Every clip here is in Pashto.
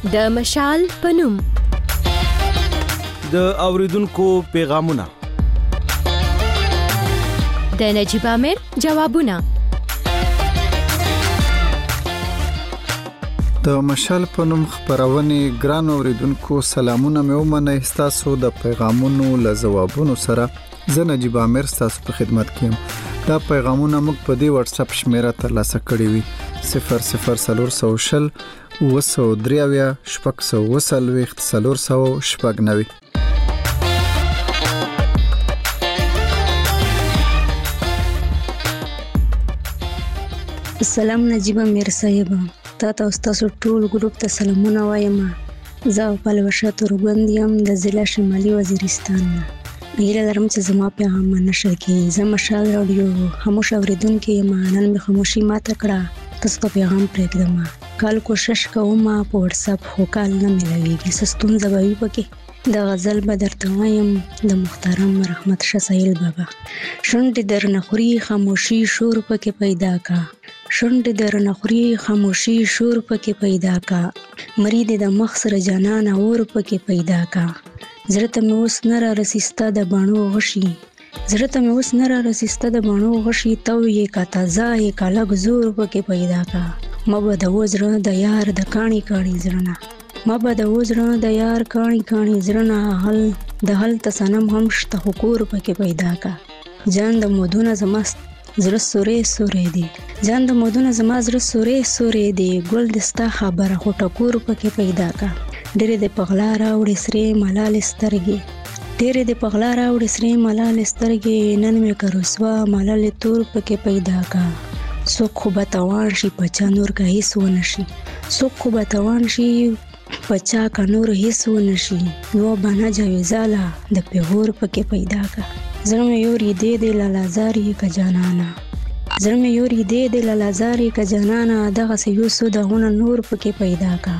د مشال پنوم د اوریدونکو پیغامونه د نجيب امیر جوابونه د مشال پنوم خبرونه ګران اوریدونکو سلامونه مې ومنه تاسو د پیغامونو له جوابونو سره زه نجيب امیر تاسو په خدمت کې یم. دا پیغامونه موږ په دې واتس اپ شمیره ترلاسه کړی وي 0040 وسودریاویا شپږ سو وسلويخت 490. السلام نجيب امیر صاحب تاسو ټول ګروپ ته سلامونه وایم. زه پلوشه تورګوند یم د ضلع شمالي وزیرستان نه. هیله لرم چې زما پیغام نشر کړي. زه مشال رادیو خاموش اوریدونکو یم. نن مې خاموشي ماته کړه. تاسو ته پیغام پرېږدم. کال کوشش کوم په واتس اپ خو کال نه ملويږي. سستون زبوي پکې د غزل بدر ته وایم د محترم رحمت شاه سهیل بابا. شونډې درنه خوري خاموشي شور پکې پیدا کا. شونډې درنه خوري خاموشي شور پکې پیدا کا. مرید د مخ سره جانان اور پکې پیدا کا. زړه ته مې اوس نه را رسیسته د بڼو غشي. زړه ته مې اوس نه را رسیسته د بڼو غشي. تو یې کا تازه یې کا لږ زور پکې پیدا کا. مبه د وزره د یار د کاڼي کاڼي زړه مبه د وزره د یار کاڼي کاڼي زړه هل د هل تسنم هم شته حکور پکې پیدا کا. جان د مودونه زمست زړه سورې سورې دی. جان د مودونه زما زړه سورې سورې دی. ګل دستا خبره خو ټکور پکې پیدا کا. ډېرې د پغلا راوړې سرې ملال سترګې. ډېرې د پغلا راوړې سرې ملال سترګې. نن مې کروسوا ملال تور پکې پیدا کا. څوک خو به توان شي پچا نور که هیڅ ونشي. څوک خو به توان شي پچا که نور هیڅ ونشي. یو بنا جویزاله د پیغور پکې پیدا کا. زړه مې یوري دې د لالازاري که جانانا. زړه مې یوري دې د لالازاري که جانانا. دغسې یو څو دغونه نور پکې پیدا کا.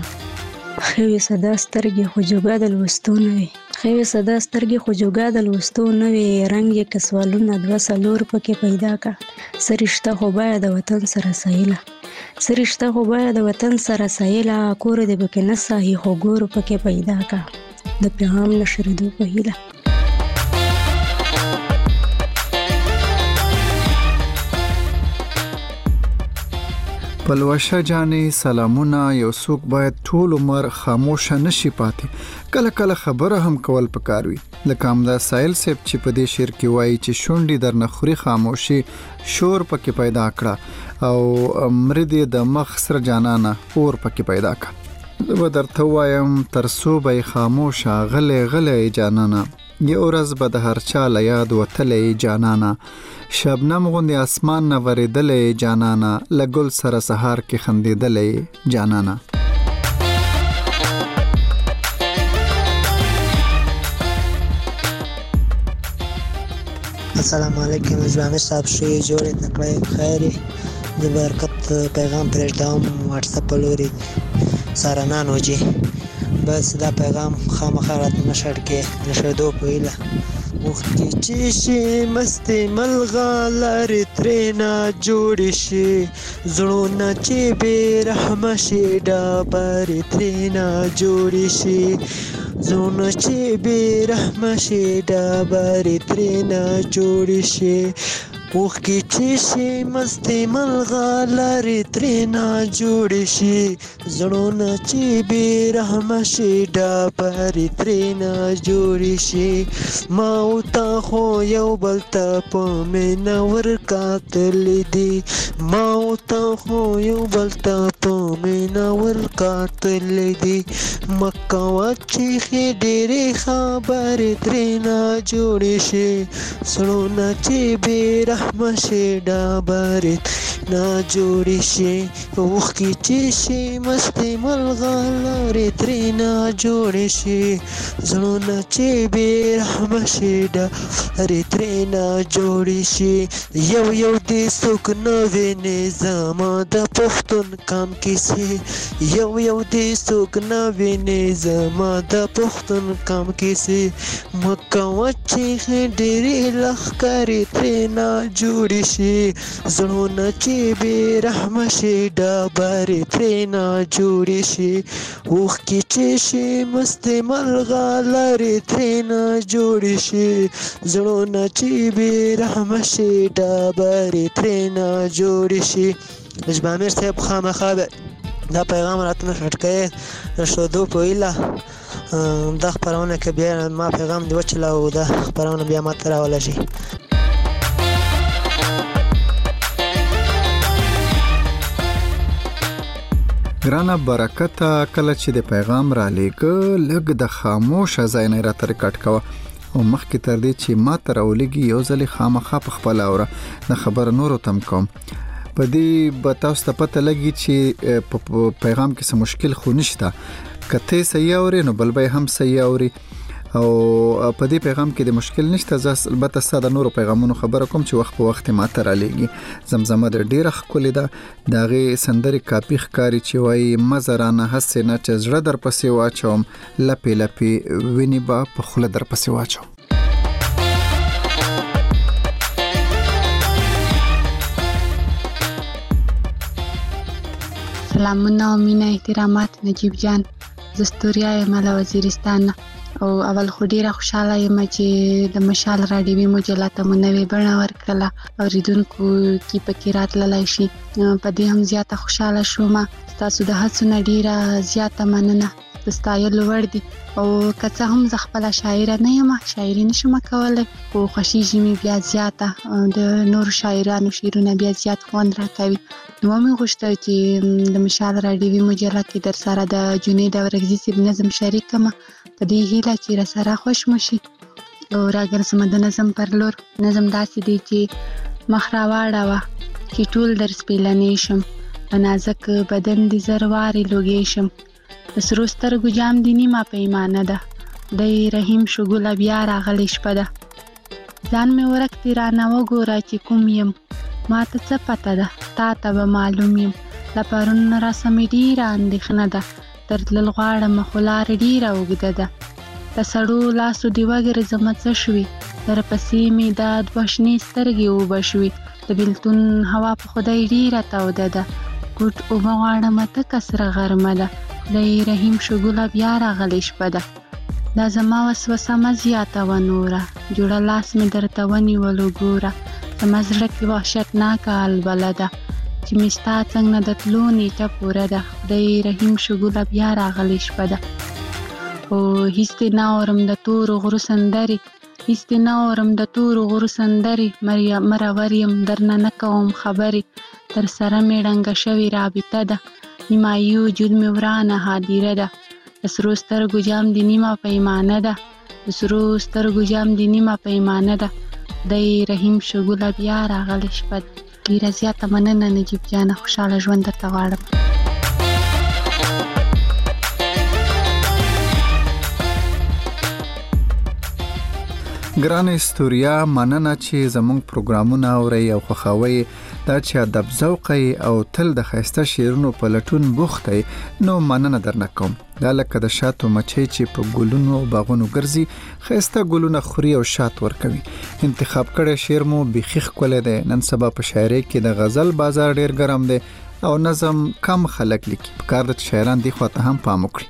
خیوې صدا سترګې خو جوګه د لوستو نه وي. خیوې صدا سترګې خو جوګه د لوستو نه وي. رنګ یې که سوالونه دوه څلور پکې پیدا کا. څه رشته خو باید د وطن سره سایله. څه رشته خو باید د وطن سره سایله. کور دې پکې نه ساهي خو ګور پکې پیدا کا. د پیغام نشریدو په هیله. پلوشه جانې سلامونه. یو څوک باید ټول عمر خاموش نشي پاتې. کله کله خبره هم کول پکار وي. لکه همدا سایل صاحب چې په دې شعر کې وایي چې شونډې درنه خوري خاموشي شور پکې پیدا کړه او مرید د مخ سره جانانه اور پکې پیدا کړه. زه درته وایم ترڅو به خاموشه غلې غلې جانانه. یو ورځ به د هر چا له یاد وتلې جانانه. شبنم غوندې اسمان نه ورېدلې جانانه. له ګل سره سهار کې خندېدلې جانانه. السلام علیکم جوامع صاحب شوی جوړې تکړه خیرې د برکت پیغام پرېږدم واتس اپ لوري سارنانو جی. بس دا پیغام خامخا راته نشر کې نشردو په هیله. وختي چې شي مستې ملغا لارې ترېنه جوړې شي. زړونه چې بې رحمه شي ډبرې ترېنه جوړې شي. زړونه چې بې رحمه شي ډبرې ترېنه جوړې شي. وختي چې شي مستې ملغا لارې ترېنه جوړې شي. زړونه چې بې رحمه شي ډبرې ترېنه جوړې شي. ما او تا خو یو بل ته په مینه ورکاتلې دي. ما او تا خو یو بل ته په مینه ورکاتلې دي. مکوه چې ډېرې خبرې ترېنه جوړې شي. زړونه چې بې رحمه شي ډبرې نه جوړې شي. اوښکې چې شي مستې ملغلرې ترېنه جوړې شي. زړونه چې بې رحمه شي ډبرې ترېنه جوړې شي. یو یو دې څوک نه ویني زما د پښتون قام کیسې. یو یو دې څوک نه ویني زما د پښتون قام کیسې. مکوه چې ډېرې لښکرې ترېنه جوړې شي. زړونه چې چې بې رحمه شي ډبرې ترېنه جوړې شي اوښکې چې شي مستې ملغلرې ترېنه جوړې شي زړونه چې بې رحمه شي ډبرې ترېنه جوړې شي. نجیب امیر صاحب خامخا دا پیغام راته نشر کړی د ښودو په هیله دا خپرونه که بیا ما پیغام دې وچله او دا خپرونه بیا ما ته راولږي. ګرانه برکته کله چې د پیغام را لېږه لږ د خاموشه ځای نه راته ریکارډ کوه او مخکې تر دې چې ما ته راولېږي یو ځلې خامخا په خپله اوره د خبره نورو ته هم کوم. په دې به تاسو ته پته لګي چې په پیغام کې څه مشکل خو نشته که ته صحیح اورې نو بل به هم صحیح اوري او په دې پیغام کې د مشکل نشته. زه البته ستا د نورو پیغامونو خبره کوم چې وخت په وخت ما ته رالیږي. زمزمه د ډېره ښکلې ده د هغې سندرې کاپي ښکاري چې وایي مه زرانه هسې نه چې زړه در پسې واچوم لپې لپې وینې به په خوله در پسې واچوم. سلامونه او مینه احترامات نجیب جان، زه ستوریا یم له وزیرستان او اول خو ډیره خوشحاله یم چې د مشال راډیوي مجله ته مو نوې بڼه ورکړله اوریدونکو کې پکې راتللی شي. په دې هم زیاته خوشحاله شوم. ستاسو د هڅو نه ډیره زیاته مننه، د ستایلو وړ دي. او که څه هم زه خپله شاعره نه یم، شاعري نشم کولی، خو خوښیږي مې بیا زیاته د نورو شاعرانو شعرونه بیا زیات خوند راکوي. نو مې غوښتل چې د مشال راډیوي مجله کې در سره د جنید اورکزي صاحب نظم شریک کړم په دې هیله چې راسره خوش مو شي او راګرځم د نظم پر لور. نظم داسې دی چې مخ راواړوه چې ټول در سپېلنې شم، په نازک بدن دې زر وارې لوګې شم، د سرو سترګو جام دې نیمه پیمانه ده، دی رحیم شو ګله بیا راغلی شپه ده، ځان مې ورک دې رانه وګوره چې کوم یم، ما ته څه پته ده تا ته به معلوم یم، له پرون راسه مې ډېره اندېښنه ده، تر تلل غواړم خو لاره ډېره اوږده ده، د سړو لاسو دې وګرځمه څه شوي، در پسې مې دا دوه شنې سترګې اوبه شوي، د بېلتون هوا په خدای ډېره توده ده، ګوټ اوبه غواړمه تکه سره غرمه ده، خدای رحیم شو ګله بیا راغلی شپه ده، دا زما وسوسه مه زیاتوه نوره، جوړه لاس مې درته ونیولو ګوره، زما زړه کې وحشتناکه البله ده چې مې ستا څنګ نه د تلو نیټه پوره ده، خدای رحیم شو ګله بیا راغلی شپه ده. او هیڅ دې نه اورم د تورو غرو سندرې، هیڅ دې نه اورم د تورو غرو سندرې، مرور یم درنه نه کوم خبرې، تر سره مې ړنګه شوې رابطه ده، نیمایي وجود مې ورانه هادیره ده، د سرو سترګو جام دې نیمه پیمانه ده، د سرو سترګو جام دې نیمه پیمانه ده، خدای رحیم شو ګله بیا راغلی شپه ده. ډېره زیاته مننه نجیب جانه، خوشحاله ژوند درته غواړم. ګران استوریا، مننه چې زموږ پروګرامونه اورئ او خوښوئ. دا چې ادب ذوق او تل د ښایسته شعرونو په لټون بوخت یې نو مننه درنه کوم. دا لکه د شاتو مچۍ چې په ګلونو او باغونو ګرځي، ښایسته ګلونه خوري او شات ورکوي. انتخاب کړی شعر مو بیخي ښکلی دی. نن سبا په شاعرۍ کې د غزل بازار ډېر ګرم دی او نظم کم خلک لیکي. پکار ده چې شاعران دې خواته هم پام وکړي.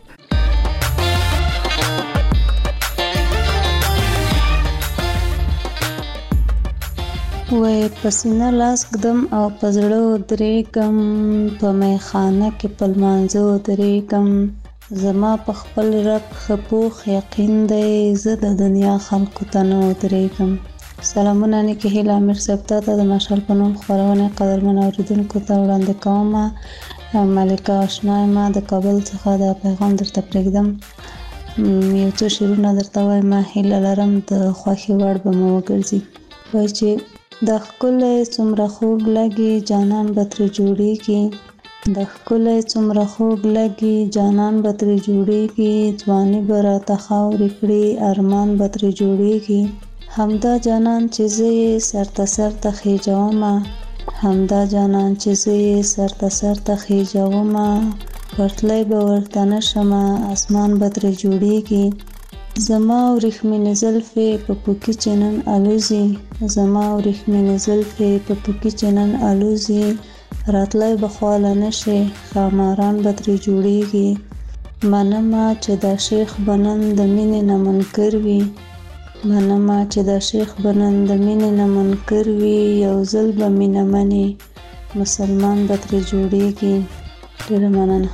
وای پسینه لاس ږدم او په زړه ودرېږم، په میخانه کې په لمانځه ودرېږم، زما په خپل رب ښه پوخ یقین دی، زه د دنیا خلکو ته نه ودرېږم. سلامونه نیکې هیله امیر صاحب ته د مشال په نوم خپرونې قدرمن اورېدونکو ته وړاندې کومه. ملکه اشنا یم د کابل څخه دا پیغام درته پرېږدم. یو څو شعرونه درته وایم، هیله لرم د خوښې وړ به مو وګرځي. وایي چې د ښکلی څومره خوږ لګي جانان به ترې جوړېږي، د ښکلی څومره خوږ لګي جانان به ترې جوړېږي، ځواني به راته خاورې کړي ارمان به ترې جوړېږي، همدا جانان چې زه یې سر ته سر ته خېجومه، همدا جانان چې زه یې سر ته سر ته خېجومه، ورتلی به ورته نه شمه اسمان به ترې جوړېږي، زما وریښمینې زلفې په پوکي چې نن الوزي، زما وریښمینې زلفې په پوکي چې نن الوزي، راتلای بخواله نشي خاماران به ترې جوړیږي منمه چې دا شیخ بنن د مینې نه منکر وي منمه چې دا شیخ بنن د مینې نه منکر وي یو ځل به مینه مني مسلمان به ترې جوړیږي ډېره مننه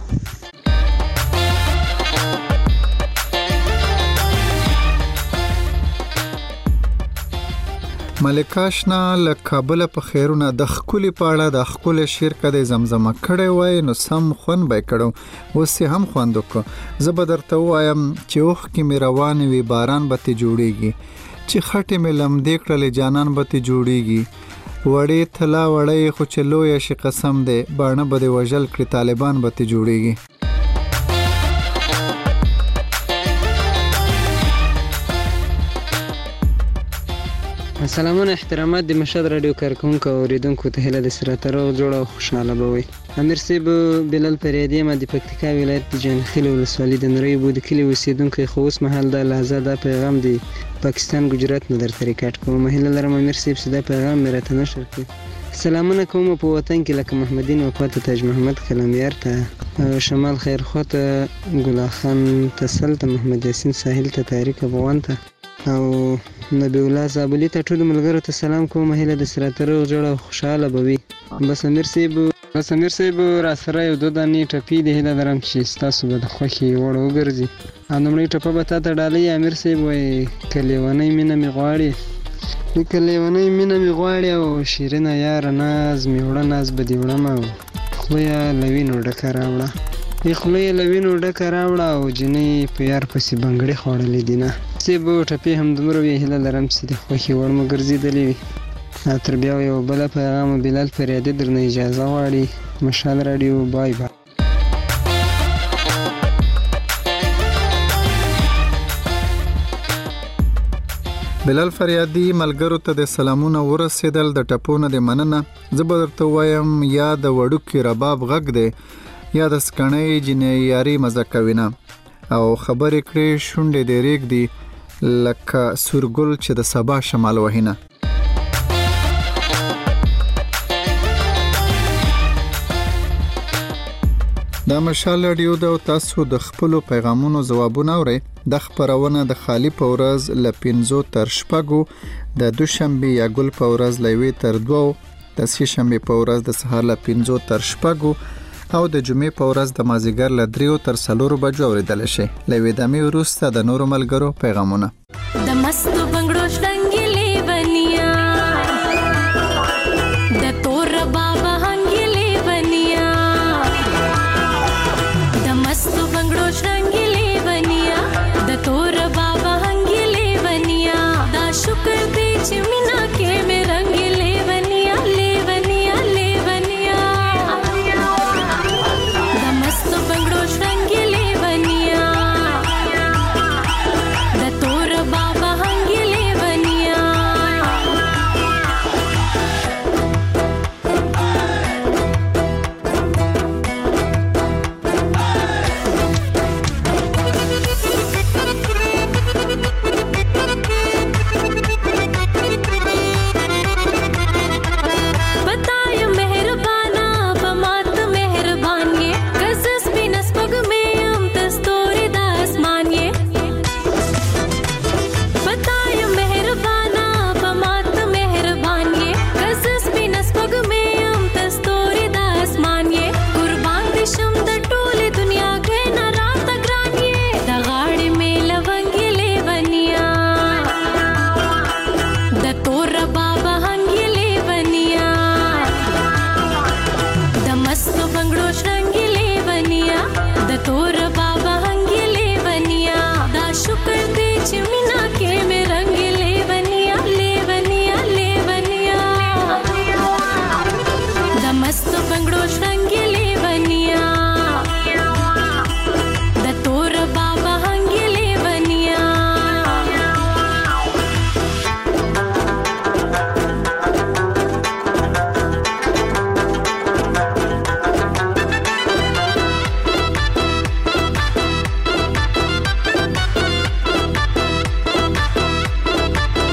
ملکاشنا له کابل په خیرونه د خولي پاړه د خپل شعر کده زمزمه کړي وای نو سم خون به کړو اوس هم خوندو کو زه به درته وایم چې اوخ کې مې روان وي باران به ته جوړيږي چې خټه مې لم دې کړل جانان به ته جوړيږي وړې تلا وړې خو چلوې شي قسم دې باڼه به وجل کړ طالبان به ته جوړيږي سلامونه احترامات د مشهد رادیو کارکونکو او اوریدونکو ته هیله د سره تر او جوړه او خوشاله بوي امیر صاحب بلال فریادی ما د پکتیکا ولایت د جانخیل ولسوالۍ د نری بود کلی اوسیدونکو خو اوس مهال د لحظه د پیغام دی پاکستان ګجرات نه درته ریکارډ کوم مهله لرم امیر صاحب صدا پیغام مې راته نشر کړ سلامونه کوم په وطن کې لکه محمدین وفات تاج محمد کلمیار ته شمال خیر خوته ګلا خان تسلط محمد یاسین ساحل ته تاریخ افغان ته او نبی الله زابلی ته ټول ملګرو ته سلام کوم هیله د سره تر جوړه خوشاله بوي بس امیر صاحب را سره یو دوه دانې ټپی د هیله درم چې تاسو به د خوخي وړو ګرځي انمړی ټپه به تاسو ډالۍ امیر صاحب وای کلیوانې مینه می غواړي او شیرینه یار ناز می وړه ناز به دی وړم خو یا لوینو ډکه راوړه او جنې په یار پسې بنګړې خوړلې دي نه سیبو ټپې هم دومره وی هیله لرم چې د خوښي وړ مو ګرځېدلې وي تر بیا یو بل پیغام بلال فریادي درنه اجازه غواړي مشال رادیو بای بای بلال فریادي ملګرو ته د سلامونه ورسېدل د ټپونه د مننه زبر ته وایم یا د وړوکی رباب غږ دی یا د سکڼې جنې یاري مزه کوینه او خبرې کړې شونډې د ریګ دی لکه سورګل چې د سبا شمال وهینه دا مشال رادیو د تاسو د خپل پیغامونو جوابونه اوري د خبرونه د خالی پورز ل 15 تر شپږو د دوشنبه یا ګل پورز لوي تر 2 د سې شنبه پورز د سهار ل 15 تر شپږو او د جمعې په ورځ د مازیګر ل 3 تر 4 بجو اوریدل شي لوي د می وروسته د نورو ملګرو پیغامونه د مستو بنگړو شټنګلې بنیا د تور بابا هنګلې بنیا د مستو بنگړو شټنګلې بنیا د تور بابا هنګلې بنیا دا شکر دې چې مینا کې مې رنگلې بنیا لې بنیا لې بنیا د مستو بنگړو شټنګلې بنیا د تور بابا هنګلې بنیا बतायो मेहरबाना बमात मेहरबान ये कसस बिनस पग में हम दस्तूरी दासमान ये बतायो मेहरबाना बमात मेहरबान ये कसस बिनस पग में हम दस्तूरी दासमान ये कुर्बान दिशम द टोले दुनिया के न रात ग्रान ये द गाड़ी में लवंगले बनिया द तोर बाबा हंगले बनिया द मस्त बंगड़ो शंगले बनिया द तोर बाबा हंगले बनिया दा शुक्र दे चिमिना के में रंगले बनिया ले बनिया ले बनिया द मस्त बंगड़ो शंगले बनिया द तोर बाबा हंगले बनिया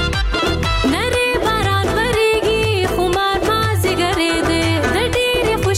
नरे बारात भरेगी खुमार माँ जिगरे दे द डेरे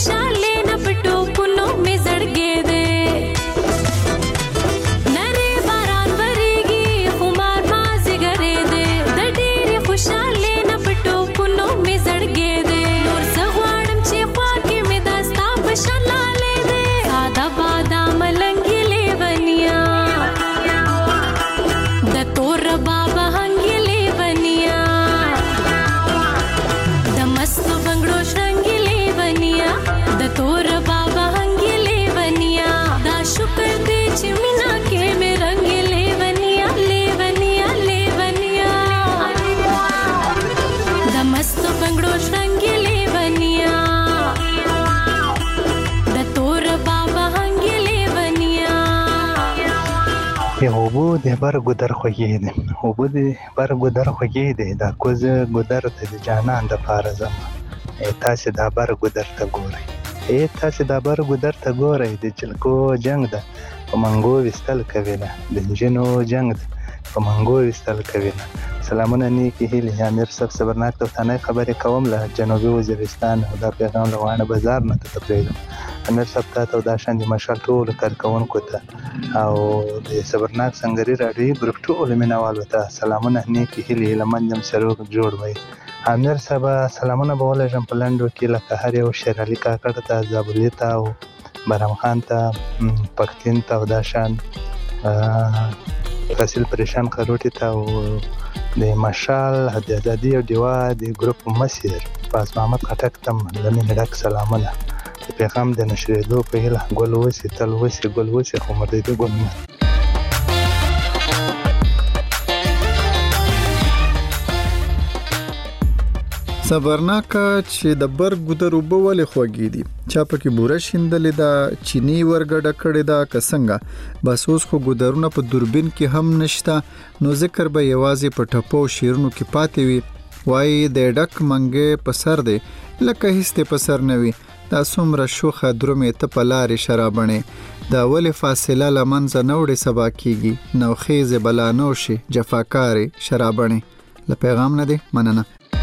د بر ګودر خوږې دي اوبه د بر ګودر خوږې دي دا کوزه ګودر ته د جانان د پاره زما تاسې دا بر ګودر ته ګورئ تاسې دا بر ګودر ته ګورئ د جلکو جنگ ده په منګو وستل کوي نه د نجونو جنگ ده په منګو وستل کوي نه سلامونه نیکی هیلې امیر صاحب صبرناک توتانه خبرې کوم له جنوبي وزیرستان او دا پیغام له وانه بازار نه ته پرېږدم امیر صاحب ته دا شان دي مشال ټول کارکونکو ته او د صبرناک سنگري راډیو ګروپ ټول مینوالو ته سلامونه نیکی هیلې لمنځم سروک جوړ وای امیر صاحب سلامونه به ولېږم په لنډو کې لکه هر یو شیر علي کاکړ ته زابلي ته او برام خان ته پښتين ته او دا شان فاصل پریشان خروټي ته او د مشال د ازادي او دیوا د ګروپ مسیر پاس محمد خټک تم لمن ډک سلامونه د پیغام د نشریدو په هیله ګل وسی تل وسی ګل وسی خو مده دې ګل صبرناک چې د برګ ګودر وبو ولې خوږی دي چا پکې بوره شیندلې دا چینی ورګډه کړې دا کسنګه بس اوس خو ګودرونه په دوربین کې هم نشتا نو ذکر به یوازې په ټپو شیرونو کې پاتې وي وای د ډک منګې په سر دی لکه هیڅ په سر نه وي دا څومره شوخه درومې ته په لارې شرابنې دا ولې فاصله لمنځه نوړې سبا کیږي نو خیزه بلا نوشي جفاکاري شرابنې له پیغام نه دی مننه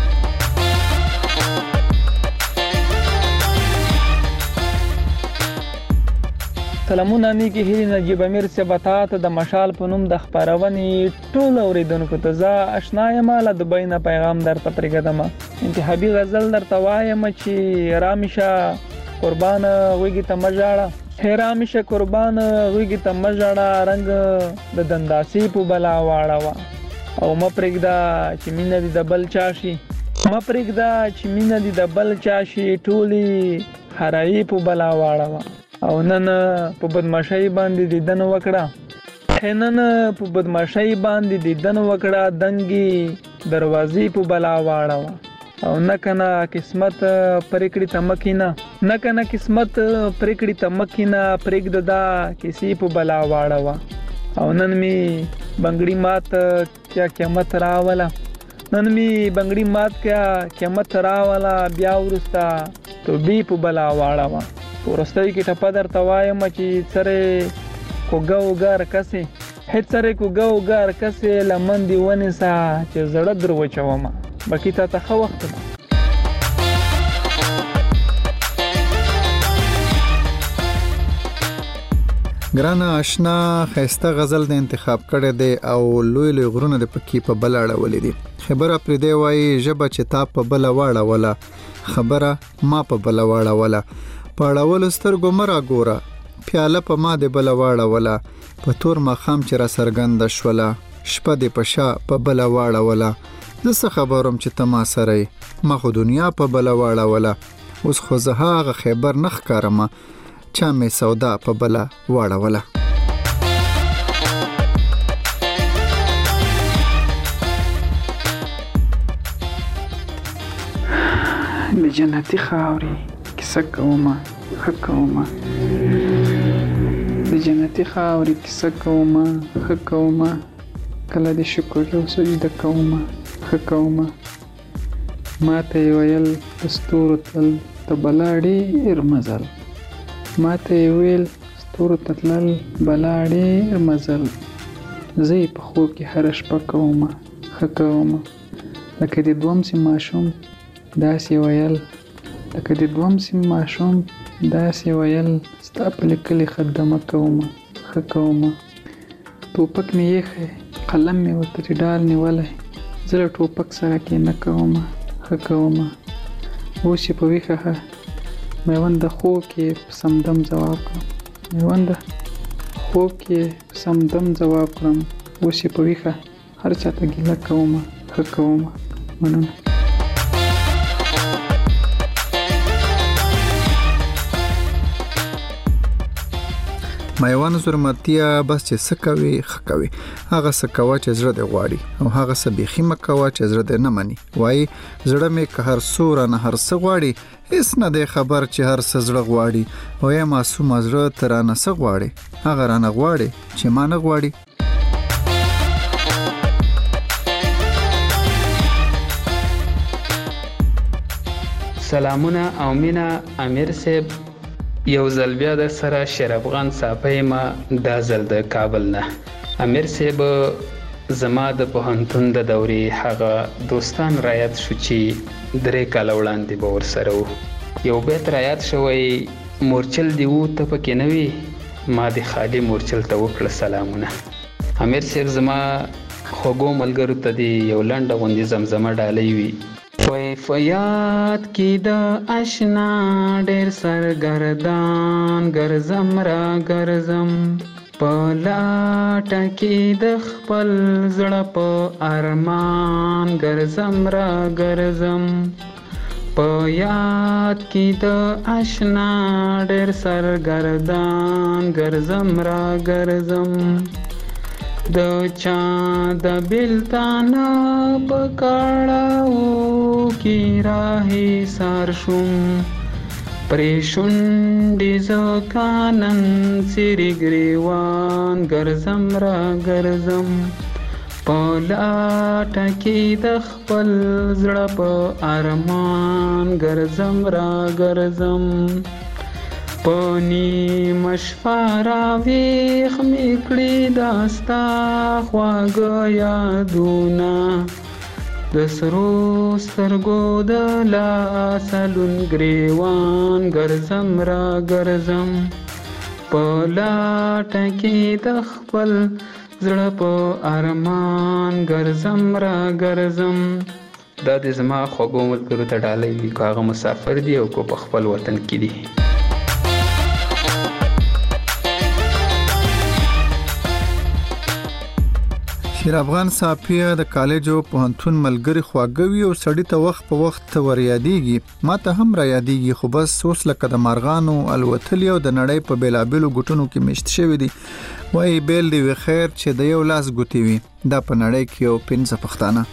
سلامونه نیکی هیلې نجیب امیر سے بتا ته د مشال په نوم د خبرونې ټول اوریدونکو ته زه آشنا یم له دوبۍ نه پیغام درته پرېږدم انتخابي غزل درته وایم چې رامیشه قربان غوږی ته مژاړه رامیشه قربان غوږی ته مژاړه رنگ د دنداسي په بلا واړه او مپرېږده چې مینه دې د بل چاشي مپرېږده چې مینه دې د بل چاشي ټولي هرایي په بلا واړه او نن په بدمعشۍ باندې دیدن وکړه نن په بدمعشۍ باندې دیدن وکړه دنګي دروازې په بلا واړه او نکنه قسمت پرېکړې تمکینا نکنه قسمت پرېکړې تمکینا پرېږده دا کیسې په بلا واړه او نن می بنگړی مات کیا قیامت راولا نن می بنگړی مات کیا قیامت راولا بیا ورستا تو بي په بلا واړه ورستۍ کې ټپه درته وایم چې سره کوګه وګار کسې هیڅ سره کوګه وګار کسې لمن دی ونیسه چې زړه در وچومه باقي ته ښه وخت ده ګرانه آشنا خسته غزل د انتخاب کړي دي او لوی لوی غرونه د پکی په بلاړه ولې دي خبره پر دی وای جبه چې تا په بل واړه ولا خبره ما په بل واړه ولا پاړول سترګو مرا ګوره پیاله په ما د بل واړه ولا په تور مخام چې را سرګند شولا شپه د پشا په بل واړه ولا زه خبروم چې تما سره ما خو دنیا په بل واړه ولا اوس خو زه هغه خبر نخ کارم چا مې سودا په بل واړه ولا د جنتي خاوري کیسه کومه حکومه د جنتي خاوري کیسه کومه حکومه کله د شکر او سجده کومه حکومه ماته ویل استور تل تبلاړي ارمزل ماته ویل استور تل بلاړي ارمزل زه په خو کې هر شپه کومه حکومه لکه د دوم سي ماشوم داسې ویل لکه د دوم سیم ماشوم داسې ویل ستا په لیکلي خدمه کومه ښه کومه ټوپک مې یخی قلم مې ورته ډال نیولی زه له ټوپک سره کې نه کومه ښه کومه اوس یې په ویښه میونده خوب کې په سمدم ځواب کړم میونده خوب کې په سمدم ځواب کړم اوس یې په ویښه هر چاته ګیله کومه ښه کومه مننه مایوان زرمتیا بس چې سکوي خکوي هغه سکوا چې زړه دی غواړي او هغه سبيخي مکوا چې زړه دی نه مني وای زړه مې که هر سور نه هر څه غواړي هیڅ نه دی خبر چې هر څه زړه غواړي او یا معصوم زړه تر نه څه غواړي هغه رانه غواړي چې ما نه غواړي سلامونه او مینا امیر صاحب، یو ځل بیا در سره شیر افغان صافی ما دا ځل د کابل نه. امیر صاحب زما د پوهنتون د دورې هغه دوستان رایاد شو چې 3 کاله وړاندې به ورسره وو. یو بیت رایاد شوی مورچل دی وو ته پکې نه وي، ما د خالي مورچل ته وکړه سلامونه. امیر صاحب زما خوږو ملګرو ته دی یو لنډه غوندې زمزمه ډالۍ وي. وای فیاد کی د آشنا ډېر سرګردان ګرځم را ګرځم، په لاټه کې د خپل زړه په ارمان ګرځم را ګرځم، په یاد کې د آشنا ډېر سرګردان ګرځم را ګرځم، د چا د بلتانه په کړهو کې راهي سار شوم، پرې شونډې زکه نن څیرې ګریوان ګرځم را ګرځم، په لاټه کې د خپل زړه په ارمان ګرځم را ګرځم، په نیمه شپه راویښ مې کړي دا ستا خواږه یادونه، د سرو سترګو د لاسه لوند ګریوان ګرځم را ګرځم، په لاټه کې د خپل زړه په ارمان ګرځم را ګرځم. دا د زما خوږو ملګرو ته ډالۍ وي، که هغه مسافر دي او که په خپل وطن کې دي. شیر افغان صافی د کالج او پوهنتون ملګری خواږوي او سړی ته وخت په وخت ور یادېږي. ما ته هم را یادېږي، خو بس اوس لکه د مارغانو الوتلی او د نړۍ په بیلابیلو ګوټونو کې میشت شوي دي. وایي بیل دی وي خیر چې د یو لاس ګوتې وي، دا په نړۍ کې یو 15 پښتانه.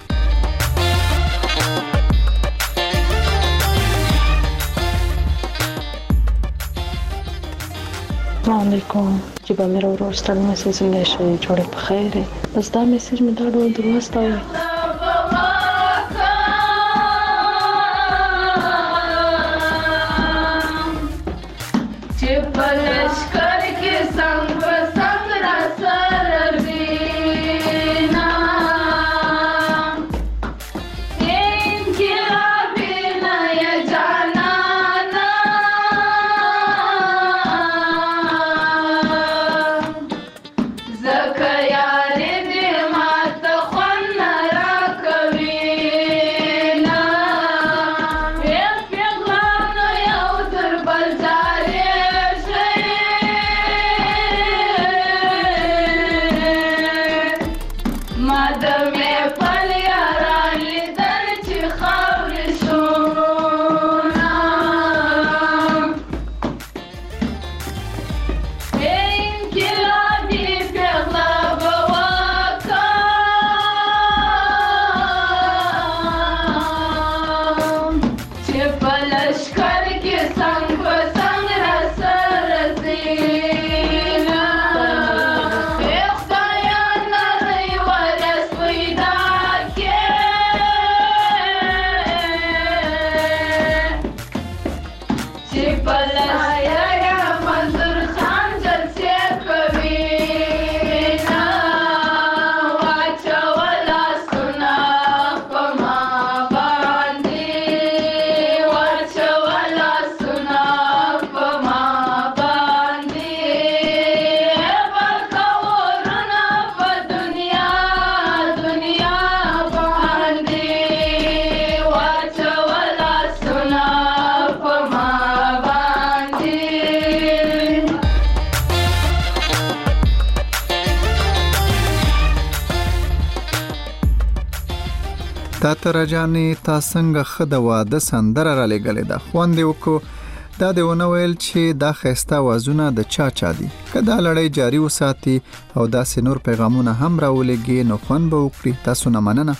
السلام علیکم. جبا میرا ورور ستړی مسیج څنګه شي؟ جوړې په خیر. بس دا میسج مې دا ډول درواستوي. تا تر جانې تا څنګه خه د واده سندره را لګلې ده، خوند وکړو. دا دی ونه ویل چې دا ښایسته وازونه د چا دي. که دا لړۍ جاري وساتي او داسې نور پیغامونه هم راولېږي نو خوند به وکړي. تاسو نه مننه.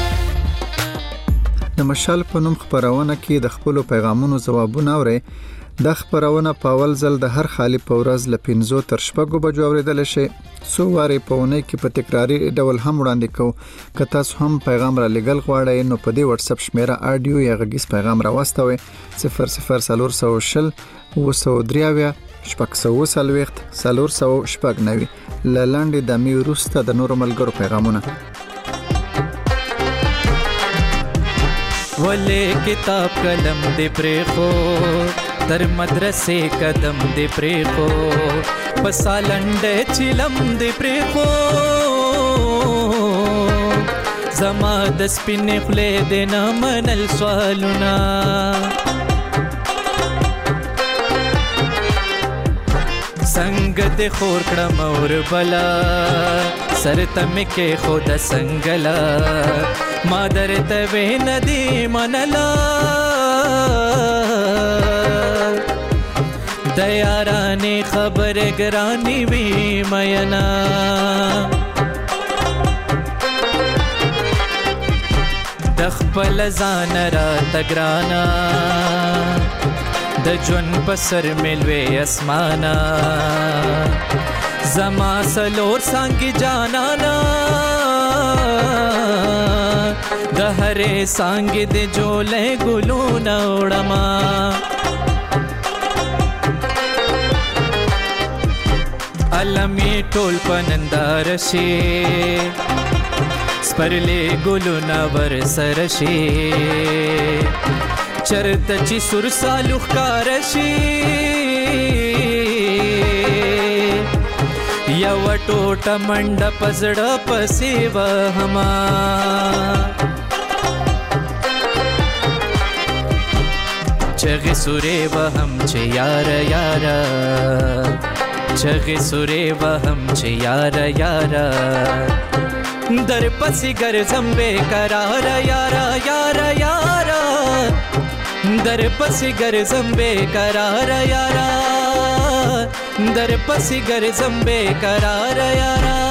د مشال په نوم خپرونه کې د خپلو پیغامونو ځوابونه اورئ. د خبرونه په اول ځل د هر خالی په ورځ ل 15 تر 6 بجو اوریدل شي. سو واره په اونۍ کې په تکراری ډول هم وړاندې کو. که تاسو هم پیغام را لګل غواړئ نو په دې واتس اپ شمیره اډیو یا غږیز پیغام را واستوئ 0040 وسودریاویا شپږ سلويخت سلور سو شپږ نوي لاندې د می وروسته د نورو ملګرو پیغامونه. ولې کتاب قلم دې پرېخو تر مدرسې قدم دې پرېخو پسالنډ چلم دې پرېخو زما د سپینې خولې دې نه منل سوالونه څنګه دې خور کړم اور بلا سر تمې کې خود څنګهلا ما درته وین دی منلا د یارانې خبره ګرانی وی مینا د خپل ځان را تګرانا د جون پسر ملوي اسمانا زما سلور سانګي جانانا د هرې سانګي د جولې ګلونه وړما علمي ټول پنندار شي سپرلې ګلونه ور سر شي چرته چې سر سالو ښکار شي یو ټوټه منډه پزړه پسې وهما چغې سورې وهم چې یار یارا چغې سورې وهم چې یار یارا در پسې ګرځم بے قرار یارا یارا یارا در پسې ګرځم بے قرار یارا در پسې ګرځم بے قرار یارا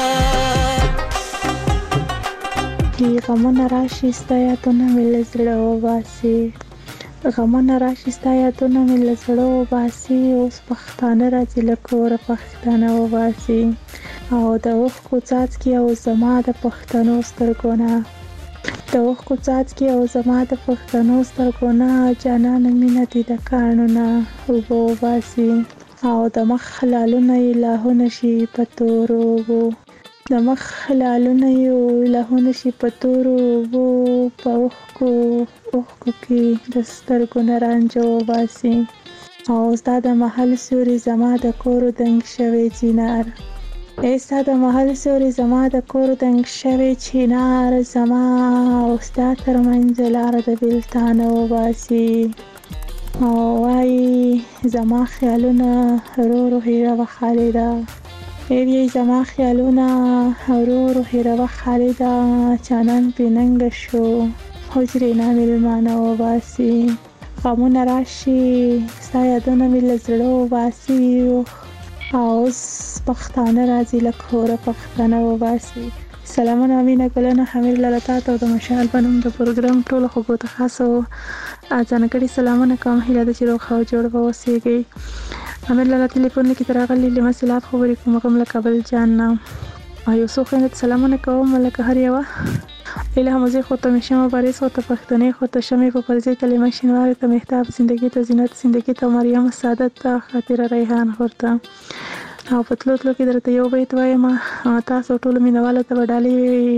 کی غمونه راشي ستایاتونه مې له زړه وباسي غمونه راشي ستایاتونه مې له زړه وباسي اوس پښتانه راځي له کوره پښتانه وباسي او د اوښکو څاڅکي او زما د پښتنو سترګو نه د اوښکو څاڅکي او زما د پښتنو سترګو نه جانانه مینه دې د کاڼو نه اوبه وباسي او د مخ لالونه یې لاهونه شي په تورو اوبو د مخ لالونه یې لاهونه شي په تورو اوبو په اوښکو کې د سترګو نه رانجه وباسي او ستا د محل سیوري زما د کور دنګ شوی چینار ستا د محل سیوري زما د کور دنګ شوی چینار زما او ستا ترمنځ لاره د بېلتانه وباسي او وایي زما خیالونه ورو هیروه خالده وایي زما خیالونه ورو هیروه خالده چانان بې ننګه شو حجرې نه مېلمانه وباسي غمونه راشي ستا یادونه مې له زړه وباسي او اوس پښتانه راځي له کوره پښتانه وباسي. سلامونه مینه ګلونه حمید لاله تاته او د مشال په نوم د پروګرام ټولو خوږو ته خاصو ځانګړي سلامونه کوم هیله ده چې روغ او جوړ به اوسېږئ. امیر لاله تلیفون کې تر راغلي له مسلات خبرې کوم غم له کابل جان نه او یو څو خویندو ته سلامونه کوم لکه هر یوه لیلا حمزه خو ته مشمه بارز خو ته پښتنې خو ته شمې په پرځې تلې شینوار ته مهتاب زندگی ته زینت زندگی ته مریم سعادت ته خاطر ریحان ورته او په تلو کې درته یو بیت وایم تاسو ټول مینوالو ته وډالې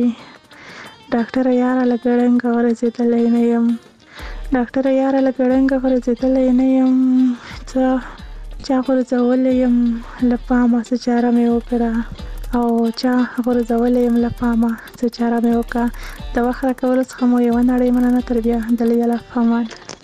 ډاکټر یاره لګړنګ ورزېدلې نه یم ډاکټر یاره لګړنګ ورزېدلې نه یم چا غورځولې یم له پامه څه چاره مې وکړه او چا غورځولې یم له پامه څه چاره مې وکړه د وخت راکولو څخه مو یوه نړۍ مننه تر بیا د لیلا فامان.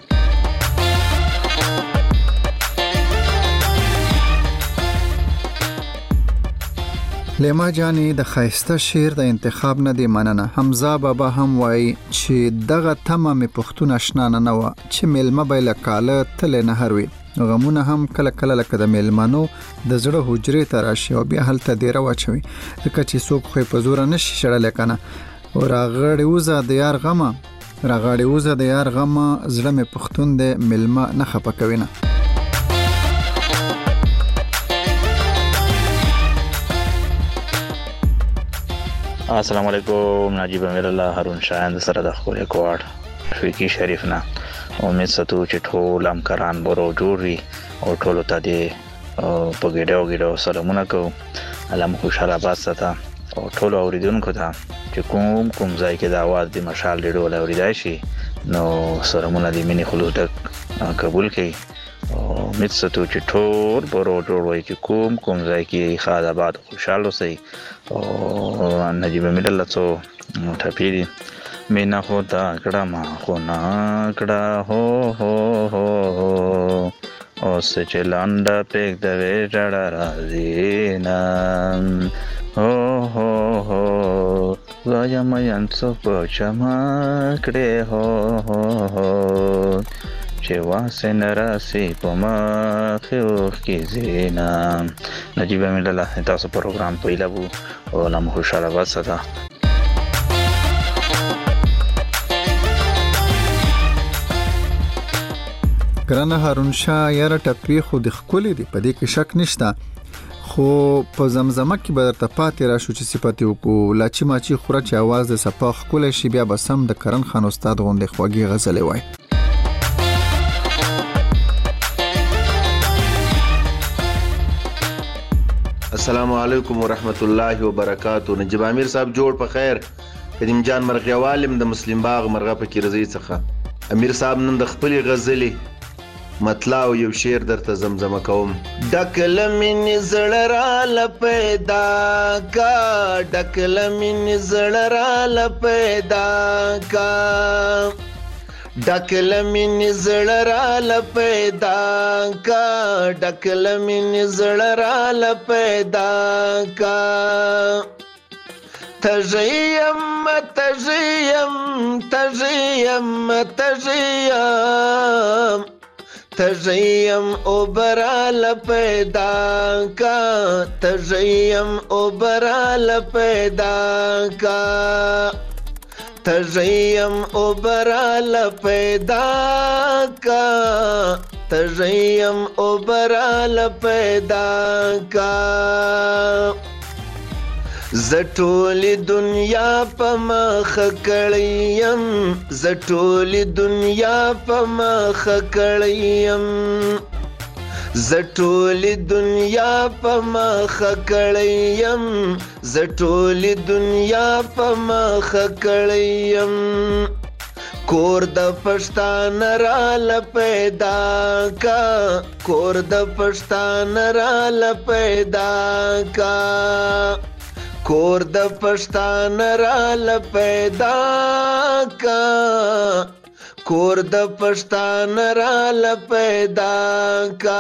لیما جانی د خایسته شعر د انتخاب نه دی مننه. حمزه بابا هم وایي چې دغه تمه مې پښتون آشنا نه و چې میلمه به له کاله تل نه هروي غمونه هم کله کله لکه د میلمنو د زړه حجرې ته راشي او بیا هلته ډیره واچوي لکه چې څوک خو په زور نشي شړل کنه او راغړې وزه د یار غمه زړه مې پښتون د میلمه نه خپه کوي نه. السلام علیکم. نجیب امیر الله هارون شاهند سره د خپل کوارد فقيه شریف نه امید ستو چې ټول همکاران برو جوړي او ټول ته دې په ګډو سلامونه کوم. الله مو خوشاله آباد ساته او ټول اوریدونکو ته چې کوم ځای کې د आवाज د مشال ډېر اوریدای شي نو سلامونه دې منی خلوص قبول کړي. امید ستو چې ټول برو جوړوي چې کوم ځای کې خاص آباد خوشاله اوسئ. او نجیب امیر الله څو ټاپیری مینا خدا کړه ما خو نا کړه هو هو هو او سچلاندا پک د وېړه راځي نا هو هو هو وایم ینڅو پچما کړه هو هو هو چې واسه نراسي پما خو کې زینا. نجیب امیر الله تاسو پروګرام پیلابو او نام خوشاله واسه. ګرانه هارون شاه یاره ټپی خو د خولې دی په دې کې شک نشته خو په زمزمه کې به درته پاتې راشو چې صفاتي وکړو لاچی ماچی خوره چې आवाज د صفا خولې شي بیا به سم د کرن خان استاد غوندې خوږی غزلې وای. السلام علیکم ورحمت الله وبرکاتہ. نجیب امیر صاحب جوړ په خیر. قدیم جان مرغیوالم د مسلم باغ مرغه پکې رضی څخه. امیر صاحب نن د خپل غزلې مطلع او یو شعر درته زمزمه کوم. ډکل من زړه را لپیدا کا ډکل من زړه را لپیدا کا ډکل من زړه را لپیدا کا ډکل من زړه را لپیدا کا تجیم تجیم تجیم تجیم تجیم اوبرا لپیدا کا تجیم اوبرا لپیدا کا تجیم اوبرا لپیدا کا تجیم اوبرا لپیدا کا زټولی دنیا په مخ کړیم زټولی دنیا په مخ کړیم زټولی دنیا په مخ کړیم زټولی دنیا په مخ کړیم کور د پښتان را لپیدا کا کور د پښتان را لپیدا کا کور د پښتان را لپیدا کا کور د پښتان را لپیدا کا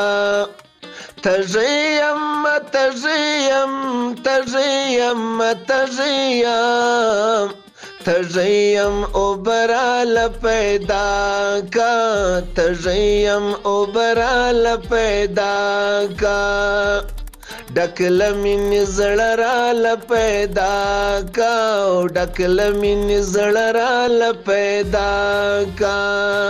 تجیم تجیم تجیم تجیم تجیم اوبرا لپیدا کا تجیم اوبرا لپیدا کا ډکل من زړه را لپیدا کا ډکل من زړه را لپیدا کا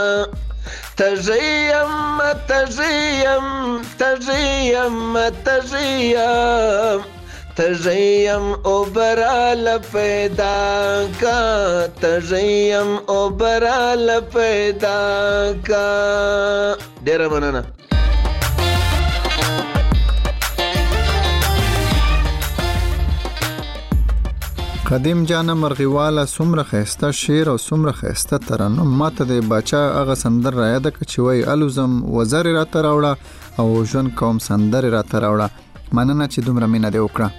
تجیم تجیم تجیم تجیم تجیم اوبرا لپیدا کا تجیم اوبرا لپیدا کا. ډیره مننه. قدیم جان مرغیواله څومره خسته شعر او څومره خسته ترنم ماته د باچا هغه سندر را یاد ک چې وای الوزم وزر را تراوړه او ژوند کوم سندر را تراوړه. مننه چې دومره مینه دی وکړه.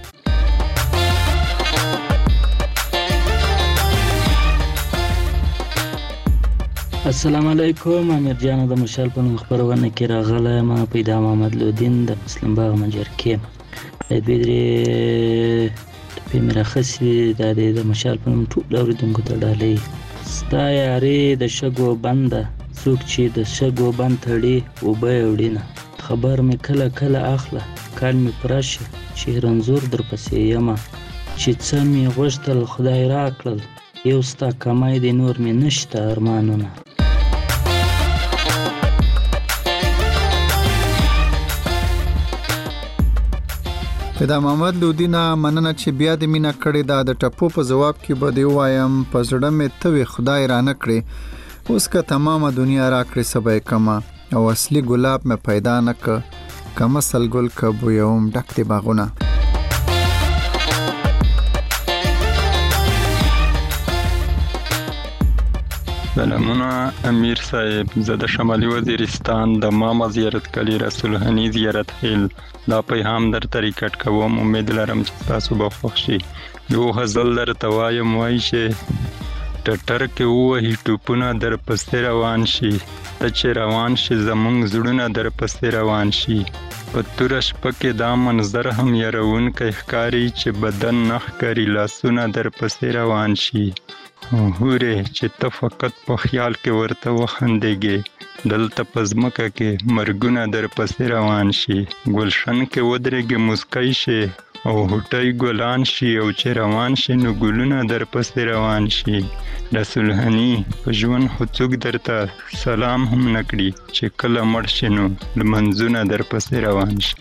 السلام علیکم. امیر جان د مشال په خبرونه کې راغله ما پیدا محمد لودین د مسلم باغ منجرکې د بیدری په مرخصي د مشال په ټول اوریدونکو ته ډالۍ ستا یاري د شګو بنده څوک چې د شګو بند تړي او به وړینه خبر مې کله کله اخله کال مې پراشه چې رنزور در پسې یما چې څه مې غوښتل خدای راکړل یو ستا کمای د نور مې نشته ارمانونه. پیدا محمد لودی نه مننه چې بیا د مینا کړې دا د ټپو په جواب کې به دی وایم په زړه مې توي خدای را نه کړې اوس که تمامه دنیا را کړې سبای کما او اصلي ګلاب مې پیدا نه ک کما سلګل کبو یوم ډک دی باغونه. سلامونه امیر صاحب، زه د شمالي وزیرستان د ماما زیارت کلی رسول هنی زیارت هیل دا پیغام درته ریکارډ کوم. امید لرم چې تاسو به خوښ شي. یو غزل درته وایم وایي چې ټټر کې ووهي ټوپونه در پسې روان شي، ته چې روان شي زمونږ زړونه در پسې روان شي. په توره شپه کې دا منظر هم یارونکی ښکاري چې بدن نه ښکاري لاسونه در پسې روان شي. هورې چې ته فقط په خیال کې ورته وخندېږې، دلته په ځمکه کې مرګونه در پسې روان شي. ګلشن کې ودرېږې مسکی شي او هوټی ګلان شي، او چې روان شي نو ګلونه در پسې روان شي. رسول هنی په ژوند خو څوک درته سلام هم نه کړي چې کله مړ شي نو لمنځونه در پسې روان شي.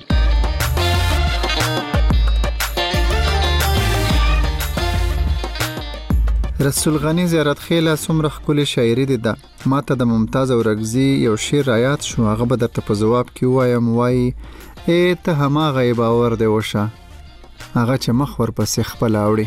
رسول غنی زیارت خیله څومره ښکلې شاعري دی ده. ما ته د ممتاز اورکزي یو شعر رایاد شو، هغه به درته په ځواب کې ووایم. وایي ای ته هماغه یې باور دی وشه، هغه چې مخ ورپسې خپله اوړي.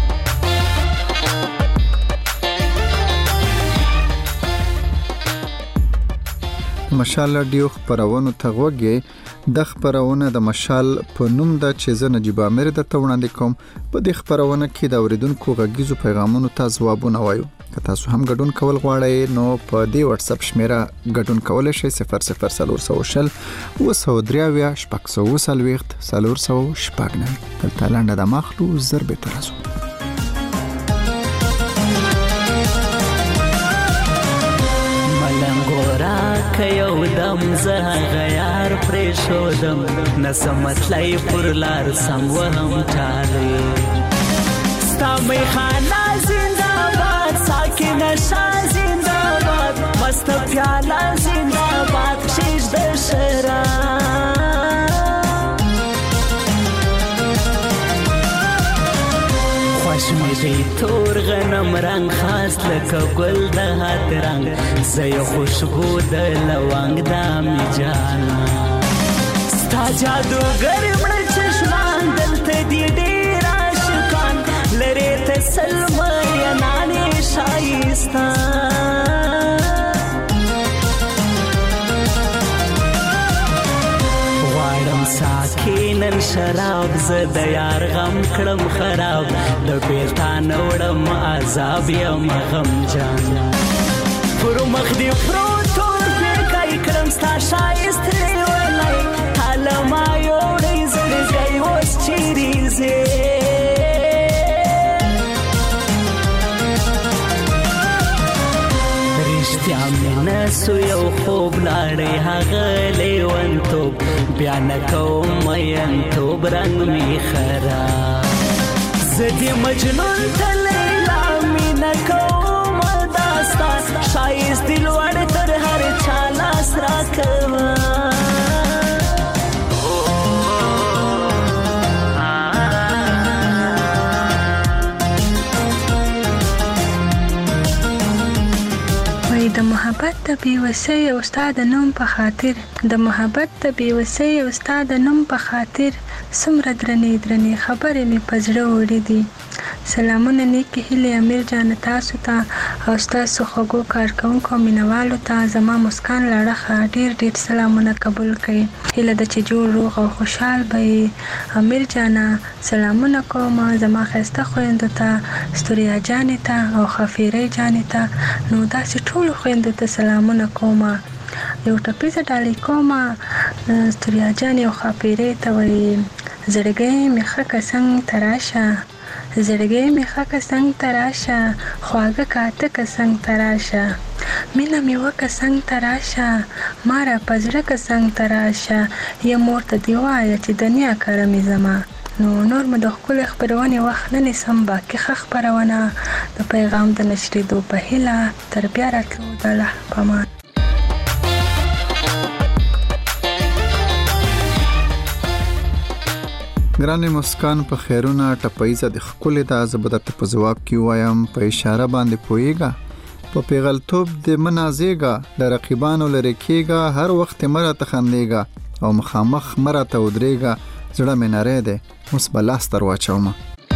مشال رادیو خپرونو ته غوږ یې. د خپرونه د مشال په نوم ده چې زه نجیب امیر درته وړاندې کوم. په دې خپرونه کې د اوریدونکو غږیزو پیغامونو ته ځوابونه وایو. که تاسو هم ګډون کول غواړئ نو په دې واتس اپ شمیره ګډون کولی شئ 0040 223 440 دلته لنډه د ماخلو زر بېرته راځو. که یو دم زه غیار پرېښودم، نسمتلی پر لار سم وهم ټالې. ستا میخانه زنده‌باد، ساکنه شاه زنده‌باد، مسته پیاله زنده‌باد، کښېږده شراب. خوښ مې دی تور غنم رنګ خاص لکه ګل د هات رنګ، زه یې خوشبو د لونګ دامي جانا. ستا جادوګر مړه چشمان دلته دي ډېر عاشقان، لرې ته سلمینانې ښایسته. غواړم ساکینن شراب، زه د یار غم کړم خراب، د بیلتانه وړم عذاب یم غمجان. پر مخ دې پروت تور پیکی کړم ستا ښایست لیونی، هله ما یوړی زړګی اوس چیرې ځې؟ رښتیا مینه سو یو خوب لاړی هغه لیونتوب، بیا نه کوم مینتوب رنګ می خراب. زه دې مجنون ته لیلا مینه کوم داستا، ښایست دې لوړ تر هر چا لاس راکوه. د محبت د بیوسۍ او ستا د نوم په خاطر، د محبت د بیوسۍ او ستا د نوم په خاطر، څومره درنې درنې خبرې مې په زړه وړې دي. سلامونه نیکې هیلې امیر جان تاسو ته او ستاسو خوږو کارکوونکو مینوالو ته زما مسکان لاړخه ډېر ډېر سلامونه قبول کړئ. هیله ده چې جوړ روغ او خوشحال به یې. امیر جانه سلامونه کوم زما ښایسته خویندو ته، ستوریا جانې ته او خفیرۍ جانې ته. نو داسې ټولو خویندو ته سلامونه کوم. یو ټپیزه ډالۍ کوم ستوریا جانې او خفیرۍ ته وایي زړګی مې ښه که څنګ ته راشه، زړګی مې ښه که څنګ ته راشه، خواږه کاته که څنګ ته راشه، مینه مې وکه څنګ ته راشه، ما را په زړه که څنګ ته راشه، یا مور ته دې وایه چې دنیا کره مې زما. نو نور مو د ښکلې خپرونې وخت نه نیسم، باقي ښه خپرونه د پیغام د نشرېدو په هیله تر بیا راتلو د الله په امان. ګرانې مسکان په خیرونه ټپیزه د ښکلې دا زه به درته په ځواب کې ووایم په اشاره باندې پوهېږه په پیغلتوب د مه نازېږه له رقیبانو لرې کېږه هر وخت یې مه راته خندېږه او مخامخ مه راته ودرېږه زړه مې نری دی اوس به لاس در واچومه.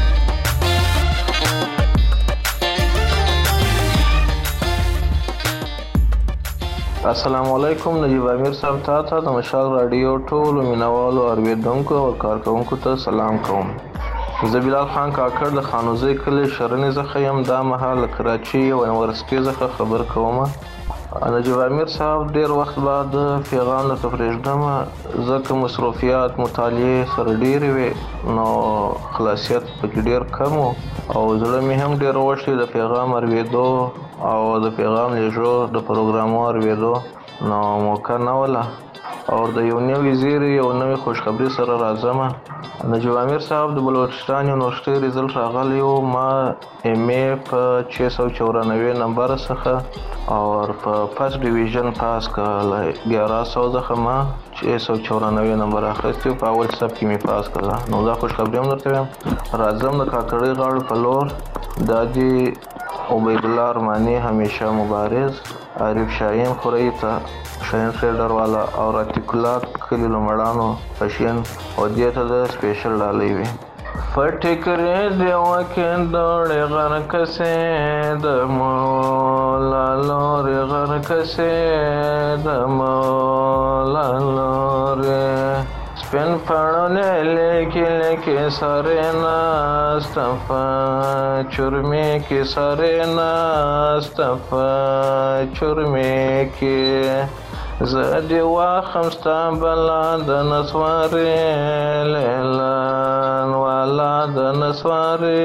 السلام علیکم. نجیب امیر صاحب ته د مشال رادیو ټولو مینوالو اوریدونکو او کارکونکو ته سلام کوم. زه بلال خان کاکړ د خانوزۍ کلي شرنې څخه یم. دا مهال له کراچۍ او یونیورسټۍ څخه خبر کوم. نجیب امیر صاحب ډیر وخت بعد پیغام درته پرېږدم ځکه مصروفیات مطالعې سره ډېرې وې نو خلاصیت پکې ډېر کم و او زړه مې هم ډېر غوښتي د پیغام اورېدو او د پیغام لېږلو د پروګرامو اورېدو نو موقع نه وله او د یو نوي زیري یو نوې خوشخبري سره راځم. نجیب امیر صاحب د بلوچستان یونیورسټۍ ریزلټ راغلی و. ما ایم ای په 694 نمبر څخه او په فرست ډیویژن پاس کړه. 1100 څخه ما 694 نمبر اخیستی په اول صف کې مې پاس کړه. نو دا خوشخبري هم درته وایم. راځم د کاکړۍ غاړو په لور. دا دي عبید الله ارمانی، همیشه مبارز، عارف شاهین خورئی ته شاهین ټریډر والا او راتیک الله کلي لومړانو پشین او دې ته د سپیشل ډالۍ وي. فټکرې دی وکین دوړې غر کسې د مولا لورې غر کسې د مولا لورې سپین پړونې لیکي لیکي سارې ناستم په چرمې کې سارې ناستم په چرمې کې زه دې واخم ستا بلا د نسوارې لیلان والا د نسوارې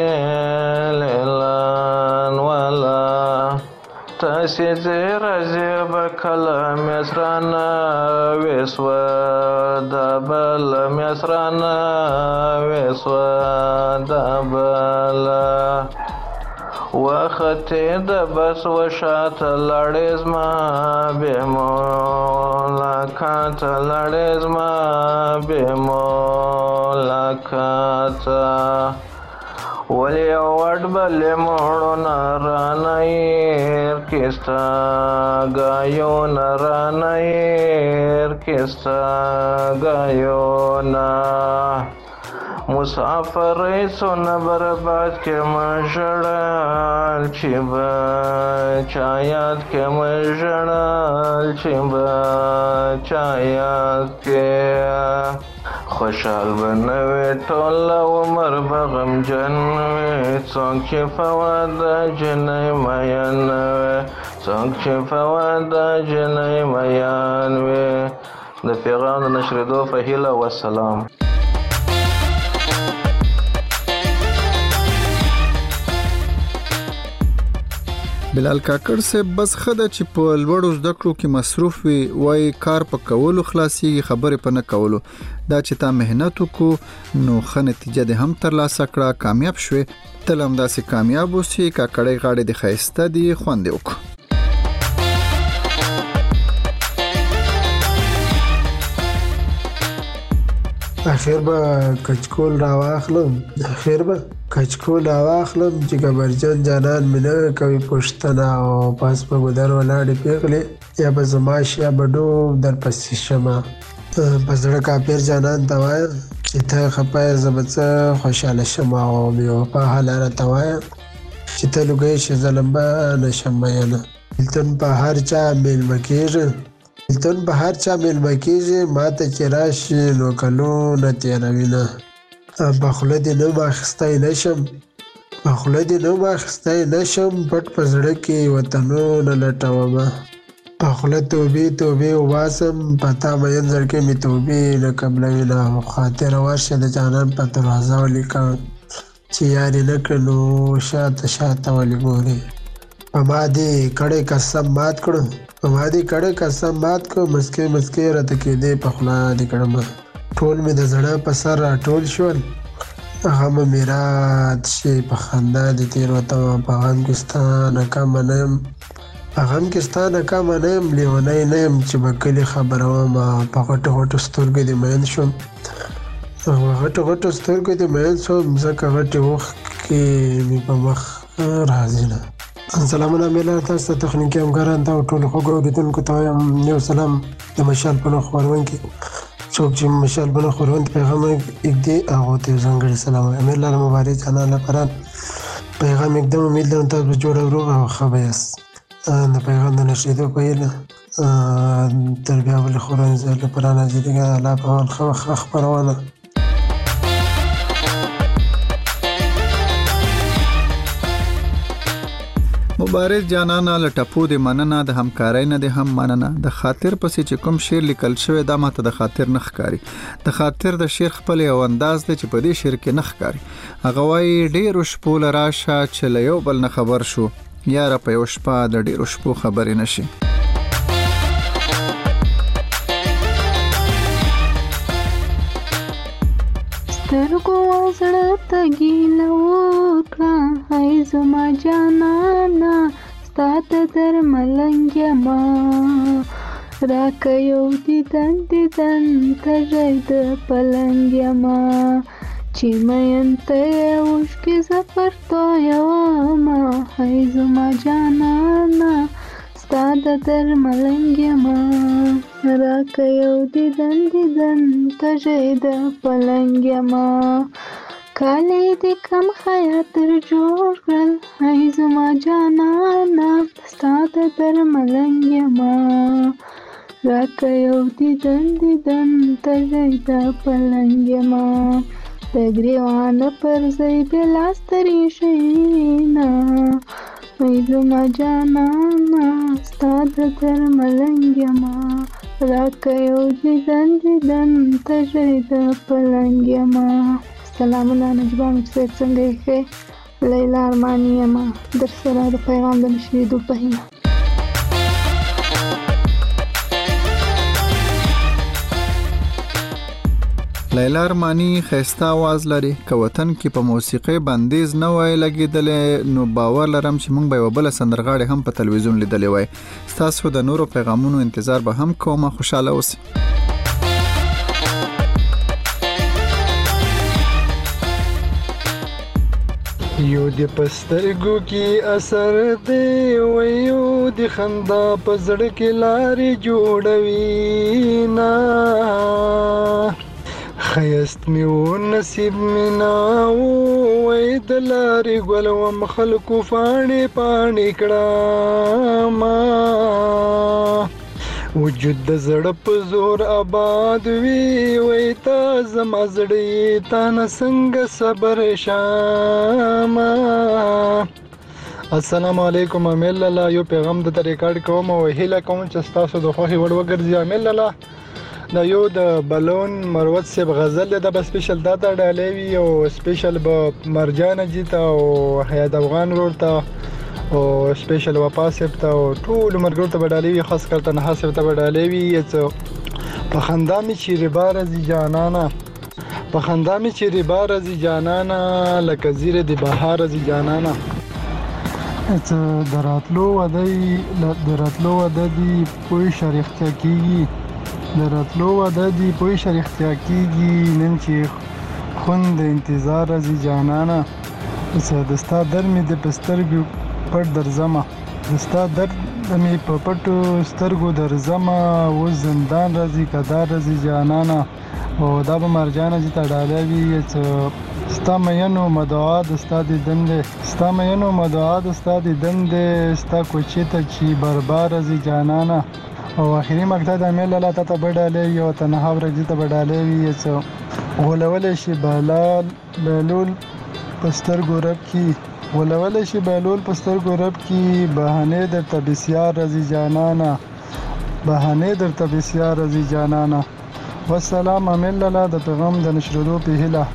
لیلان والا تاسې زیره زیبه کله مصرانه ویسوه دا بله مصرانه ویسوه دا بله وختې د بس وشاته لړې زما بې ملاقاته لړې زما بې ملاقاته ولی وړ بلې موړونه رانه هېر کېستا ګایونه رانه هېر کېستا ګایونه مسافرۍ څونه برباد کې مه ژړل چې به چا یاد کې مه ژړل چې به چا یاد کې خوشحال به نه وې ټول عمر به غمجن وې څوک چې په واده جنۍ میین وې څوک چې په واده جنۍ میین وې. د پیغام د نشرېدو په هیله والسلام. بلال کاکړ صاحب بس خده چې په لوړو زده کړو کې مصروف وي وای کار په کولو خلاصيږي خبرې په نه کولو. دا چې تا مهنت وکړو نو ښه نتیجه دې هم ترلاسه کړه کامیاب شوې. تل همداسې کامیاب اوسې. کاکړۍ غاړې دې ښایسته دي خوند دې وکړو. اخر به کچکول راواخلم چې کبرجن جانان مې نه کوي پوښتنه او پاس په ګودر ولاړې پیغلې یا به زما یا به ډوب در پسې شمه. په زړه کافر جانان ته وایم چې ته خفه یې زه به څه خوشحاله شم او بې وفا حاله راته وایم چې ته لوګی شې زه لمبه نه شم میینه. بېلتون په هر چا میلمه کېږي ما ته چې راشي نو کلونه تېروینه. په خوله دې نه ماخیستی پټ په زړه کې وطنونه لټومه. په خوله توبې وباسم په تا مین زړګی مې توبې نه قبلوینه. خاطره ورشه د جانان په دروازه ولیکم چې یارې نه کړه نو شاته ولې ګورې. په ما دې کړی قسم مات کړ مسکې راته کېدې په خوله دې کړمه. ټول مې د زړه په سر راټول شول غم مې رات شي په خندا دې تېروتمه. په غم کې ستا نه کمه نه یم لیونی نه یم چې به کلي خبرومه. په غټو سترګو دې مین شوم غټو غټو سترګو ته مین شوم ځکه غټې اوښکې مې په مخ راځي نه. سلامونه میله تاسو ته تخنیکي همکاران ته او ټولو خوږو اورېدونکو ته وایم یو سلام د مشال په نوم خپرونکي څوک چې مشال په نوم خپرونکي پیغام ایږدي هغو ته یو ځانګړی سلام وایم. امیر لاله مبارک جانان لپاره پیغام ایږدم. امید لرم تاسو به جوړ او روغ او ښه به یاست. د پیغام د نشریدو په هیله تر بیا بلې خورنځ لپاره ناجیدګه الله په امان ښه خپرونه. مبارک جانانه له ټپو د مننه د همکارۍ نه د هم مننه د خاطر پسې چې کوم شعر لیکل شوی دا ماته د خاطر نه ښکاري. د خاطر د شعر خپل یو انداز دی چې په دې شعر کې نه ښکاري. هغه وایي ډېرو شپو له راشه چې له یو بل نه خبر شو یاره په یو شپه د ډېرو شپو خبرې نشي. سترګو زړه ته ګیله وکړه هی زما جانانه ستا د درملنګ یمه راکه یو دیدن تږی د پلنګ یمه چې مین ته یې اوښکې زه پر تویومه هی زما جانانه ستا د درملنګ یمه راکه یو دیدن تږی د پلنګ یمه کالی دې کم خیاطر جوړ کړل هی زما جانانه ستا د درملنګ یمه راکه یو دیدن تږی د پلنګ یمه د ګریوانه پر ځای بېلا سترې شینه هی زما جانانه ستا د درملنګ یمه راکه یو دیدن تږی د پلنګ یمه. سلامونه نجبا مکسر څنګه یې ښې؟ لیلا ارماني یمه در سره د پیغام د نشریدو په هیله. لیلا ارماني ښایسته آواز لري. که وطن کې په موسیقۍ بندیز نه وای لګېدلی نو باور لرم چې موږ به یوه بله سندرغاړې هم په تلویزیون لیدلی وای. ستاسو د نورو پیغامونو انتظار به هم کومه. خوشحاله اوسئ. یو د پسترګو کې اثر دی ویو د خندا په زړه کې لارې جوړوي نه خیست می و نصیب می ناو وی د لارې ګل وم خلکو پاڼې کړه ما وجود د زړه په زور آباد وی وی تا زما زړه تا نه څنګه صبر شاما. السلام علیکم امیل لاله یو پیغام د ریکارډ کوم او هیله کوم چې تاسو د خوښي وړ وګرځي. امیل لاله دا یو د بلون مروت سیب غزل دا به سپیشل دا ډالې وی او سپیشل به مرجان جیتا او حیات افغان ورته او سپیشل وپا سیب ته او ټول مرګور ته ډالې وی خاص کر تنها سیب ته ډالې وی په خندا می چیرې بار از جانانا په خندا می چیرې بار از جانانا لکه زیره د بهار از جانانا دراتلو ودی پوی شریختیا کیږي دراتلو ودی پوی شریختیا کیږي نن چې خوند انتظار از جانانا دستا در می د پسترګو پټ درځما دستا درد می په پټو سترګو درځما و زندان راځي کدار راځي جانانا او دا به مرجانه چې تړالوي ستا مینو مدعا د ستا د دندې ستا مینو مدعا د ستا د دندې ستا کوچې ته چې بربار راځي جانانا او اخري مقطع د امیل الله ته بډالې یو تنها ورځي ته بډالې وي غولول شي بلول پستر ګورب کی ولول شي بهلول پستر ګورب کی بهانه درته بسیار رضی جانانا بهانه درته بسیار رضی جانانا. والسلام امیل الله د پیغام د نشرولو په هیله.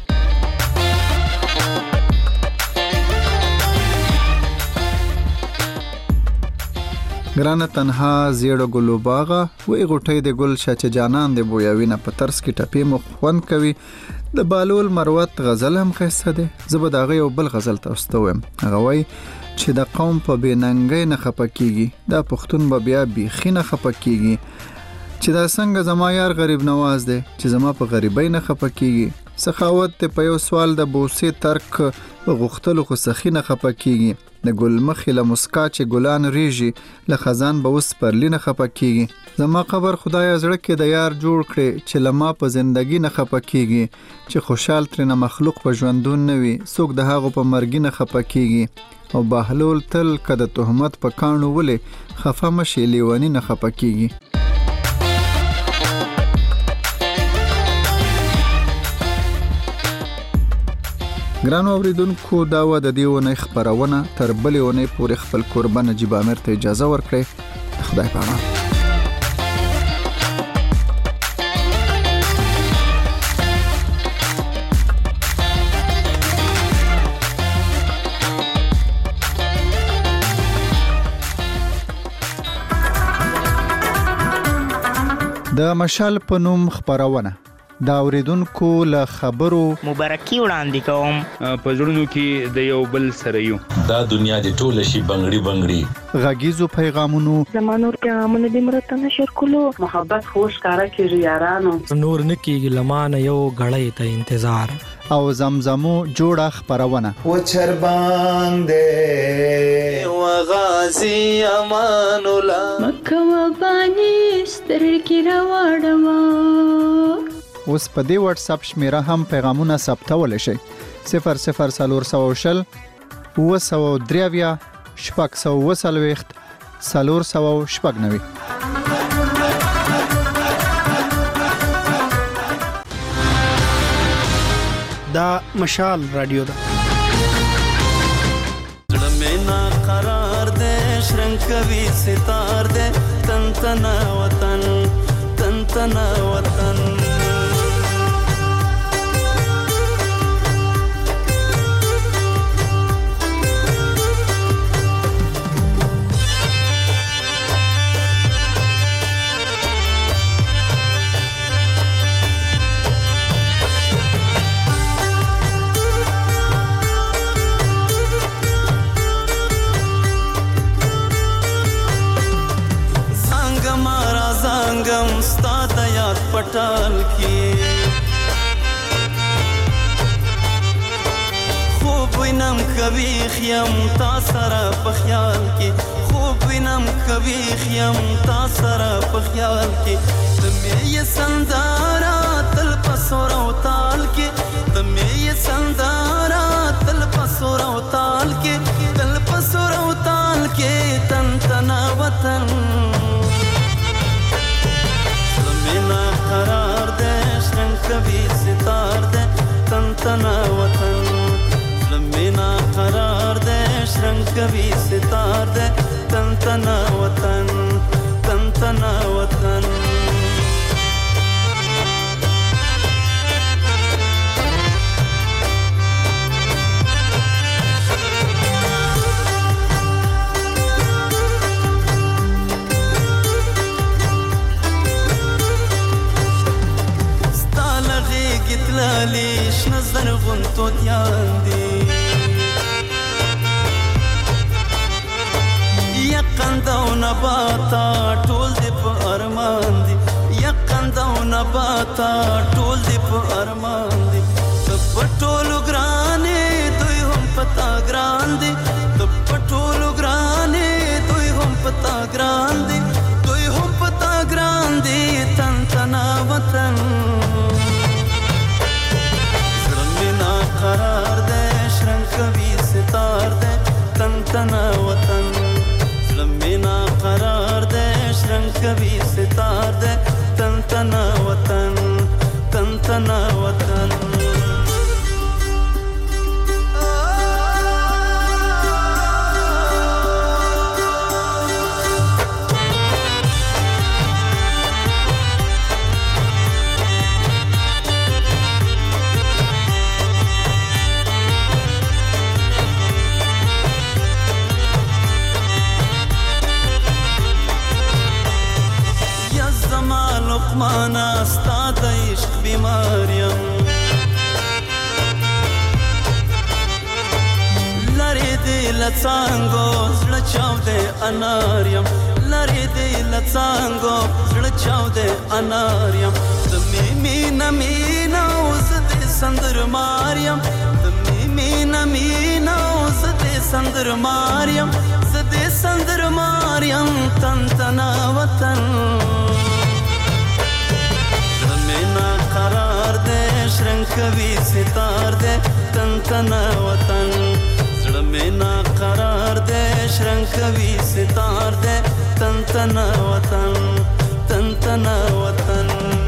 ګرانه تنها زیړو ګلو باغه وې غټې د ګل شچ جانان د بویاوینه په ترس کې ټپې مخ خوند کوي. د بالول مروت غزل هم خسته ده. زه به داغه یو بل غزل تاسو ته وایم. هغه وای چې د قوم په بیننګۍ نه خپکیږي دا پښتون به بیا بیخي نه خپکیږي چې دا څنګه زما یار غریب نواز ده چې زما په غریبۍ نه خپکیږي سخاوت ته په یو سوال د بوسې ترک غختلو خو سخی نه خپه کیږي د ګل مخې له مسکا چې ګلان ریږي له خزان به اوس پرلی نه خپه کیږي زما قبر خدای زړه کې د یار جوړ کړي چې لما په زندگی نه خپه کیږي چې خوشحال ترنه مخلوق په ژوندون نه وي څوک د هغه په مرګ نه خپه کیږي او بهلول تل کده تهمت په کانو ولې خفه مشي لیونی نه خپه کیږي ګرانو اوریدونکو دا و د دې ونې خبرونه تر بلې ونې پورې خپل قربان نجیب امیر ته اجازه ورکړئ خدای په امان د مشال په نوم خبرونه دا اوریدونکو له خبرو مبارکي وړاندې کوم په زړونو کې د یو بل سره یو دا دنیا د ټول شي بنگړي بنگړي غږیزو پیغامونو زمانور پیغامونه د مرته نشر کولو محبت خوش کارا کیږي یارانو نور نکیږي لمانه یو غړې ته انتظار او زمزمو جوړه خبرونه و چربان دې و غازی امان الله مکه و بانی سترګې راوړما اوس په دې واتس اپ شمیره هم پیغامونه ثبتول شي 0040 903 شپږ دا مشال رادیو ده زړه مې نا قرار دې شرنګ کوي ستار دې تن تنا وطن पटाल की خوب وینم کوي خیم تا سره په خیال کې خوب وینم کوي خیم تا سره په خیال کې د مې سندارا تل پسور او تال کې د مې سندارا تل پسور او تال کې تل پسور او تال کې تن تنا وطن زمینا قرار دے شرنگ کبھی ستار دے تن تنا وطن زمینا قرار دے شرنگ کبھی ستار دے تن تنا وطن لیش نظر غنتو دیان دی یقند او نباتا ټول دی په ارمان دی یقند او نباتا ټول دی په ارمان دی پټولو ګرانې دوی هم پتا ګران دی پټولو ګرانې دوی هم پتا ګران دی دوی هم پتا ګران دی تن تنا وطن قرار دے شرنگ کبھی ستار دے تن تنا وطن زمینا قرار دے شرنگ کبھی ستار دے تن تنا وطن لقمانا ستا د عشق بیماریم لری دی لڅانګو زړه چاو دی اناریم لري دی لڅانګو زړه چاو دی انار یم د مینا مینا اوس دې سندر ماریم د مینا اوس دې سندر ماریم زدې سندر ماریم تن تنا وطن زمینا قرار دے شرنگ کوي ستار دے تن تنا وطن زمینا قرار دے شرنگ کوي ستار دے تن تنا وطن تن تنا وطن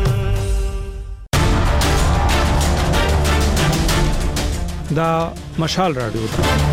دا مشال رادیو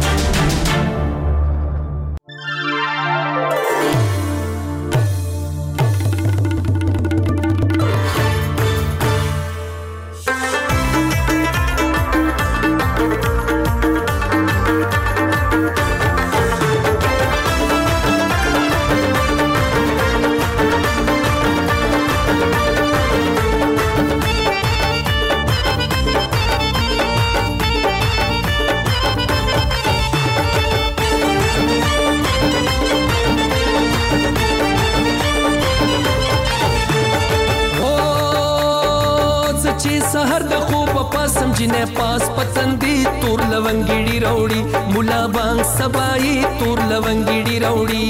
جنه پاس پتندی تور لونګیړي راوړي مولا بانګ سبای تور لونګیړي راوړي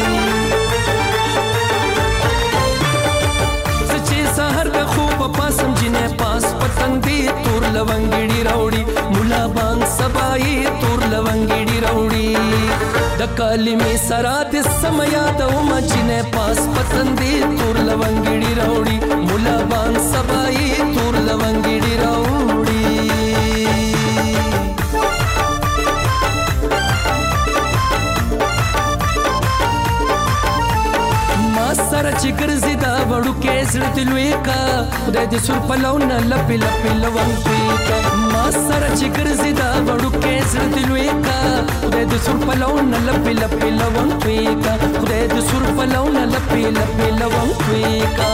سچې سحر د خوب پاسم جنه پاس پتندی تور لونګیړي راوړي مولا بانګ سبای تور لونګیړي راوړي د کلمې سره د سمیا د مجنه پاس پتندی تور لونګیړي راوړي مولا بانګ سبای تور لونګیړي راوړي سره چې ګرځي دا وړو کې زړه دلوي کا خدای دې سر پلونه لپی لپی لوم کوي کا ما سره چې ګرځي دا وړو کې زړه دلوي کا خدای دې سر پلونه لپی لپی لوم کوي کا خدای دې سر پلونه لپی لپی لوم کوي کا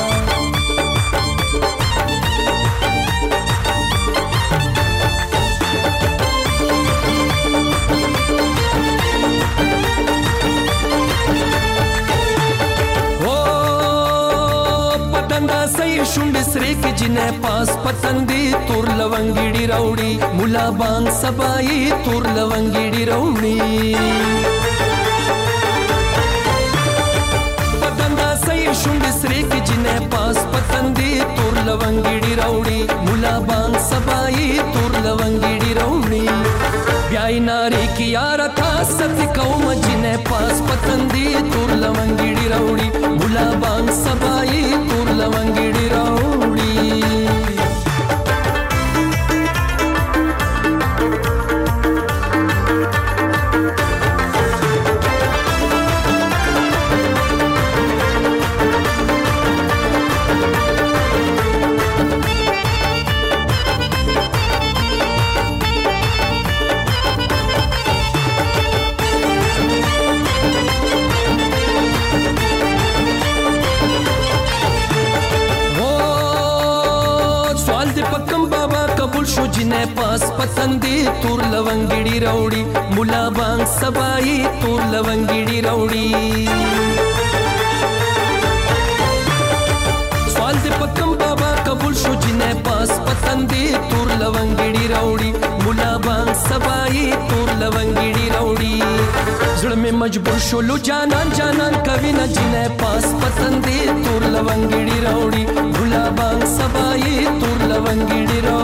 شونډې سرې کې جنه پاس پتندې تور لونګیړي راوړي مولا بانګ سبای تور لونګیړي راوړي پتندا سې شونډې سرې کې جنه پاس پتندې تور لونګیړي راوړي مولا بانګ سبای تور لونګیړي راوړي بیاي ناري کې یار تا ست کوم جنه پاس پتندې تور لونګیړي راوړي مولا بانګ سبای تور لونګیړي راوړي جنه پاس پتندې تور لونګیړي راوړي مولا بانګ سبای تور لونګیړي راوړي سوال دې پکم بابا قبول شو جنه پاس پتندې تور لونګیړي راوړي مولا بانګ سبای تور لونګیړي راوړي زړه مې مجبور شو لو جانان جانان کوي نه جنه پاس پتندې تور لونګیړي راوړي مولا بانګ سبای تور لونګیړي راوړي